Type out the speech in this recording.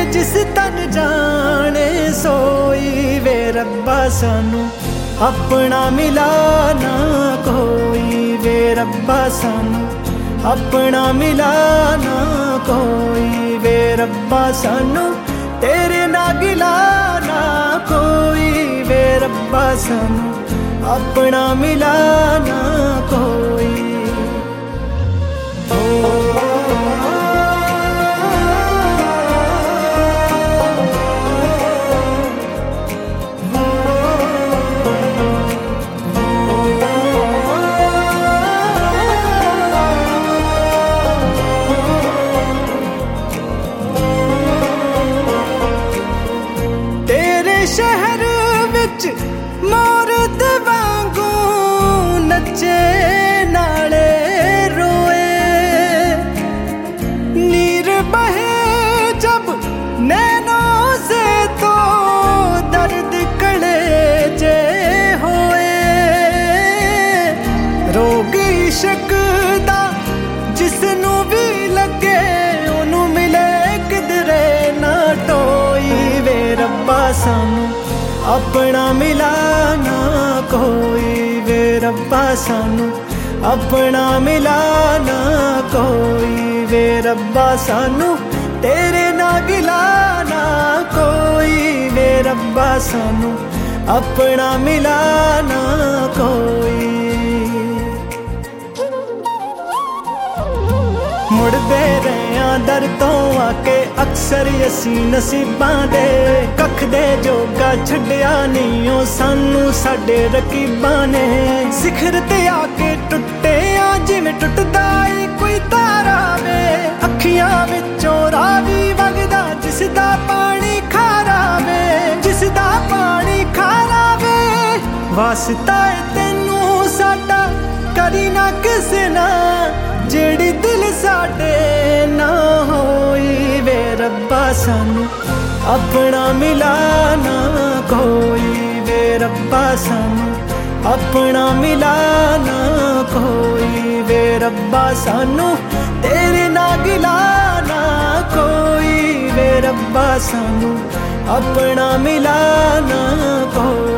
जिस तन जाने सोई वे रब्बा सानू अपना मिला ना कोई वे रब्बा सानू अपना मिला ना कोई वे रब्बा सानू तेरे ना गिला ना कोई वे रब्बा सानू अपना मिला ना कोई। शहर विच मोर दे वांगू नचे नाले रोए नीर बहे जब नैनों से तो दर्द कड़े जे होए रोग इश्क दा जिसनू भी लगे ओनू मिले किधरे ना टोई वे रब्बा सानू अपना मिला ना कोई वे रब्बा सानू अपना मिला ना कोई वे रब्बा सानू तेरे ना गिला ना कोई वे रब्बा सानू अपना मिला ना कोई। मुड़दे रहे दर तो आके अक्सर असी नसीबां दे कख दे जोगा छड्डिया नहीं ओ सानू साडे रकीबां ने सिखर ते आके टुटे आ जिवें टुटदा ए कोई तारा वे अखियां विचों रावी वगदा जिसदा पानी खारा वे जिसदा पानी खारा वे वास्ता है तैनू साडा करी ना किसे ना जेड़ी दिल साडे ना होई वे रब्बा सानू अपना मिला ना कोई वे रब्बा सानू अपना मिला ना कोई वे रब्बा सानू तेरे ना गिला ना कोई वे रब्बा सानू अपना मिला ना कोई।